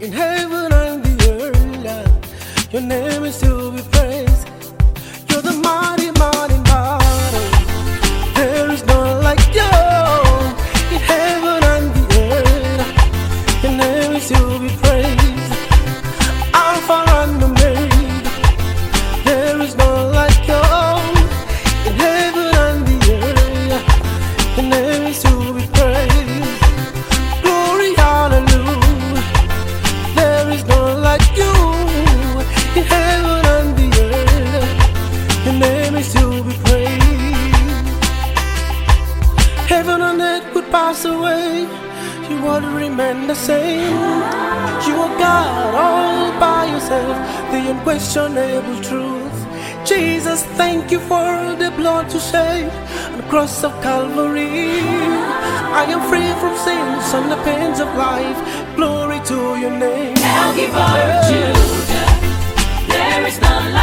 in heaven and the earth. Your name is to be praised. You're the mighty, mighty, mighty. There is none like you in heaven and the earth. Your name is to be praised. Alpha and Omega. There is none like you in heaven and the earth. Your name is to be praised. Glory, hallelujah. There is none like you in heaven and the earth. Your name is to be praised. Heaven and earth could pass away, you would remain the same. You are God all by yourself, the unquestionable truth. Jesus, thank you for the blood you shed on the cross of Calvary. I am free from sins and the pains of life. Glory to your name. El Giver of Judah, there is none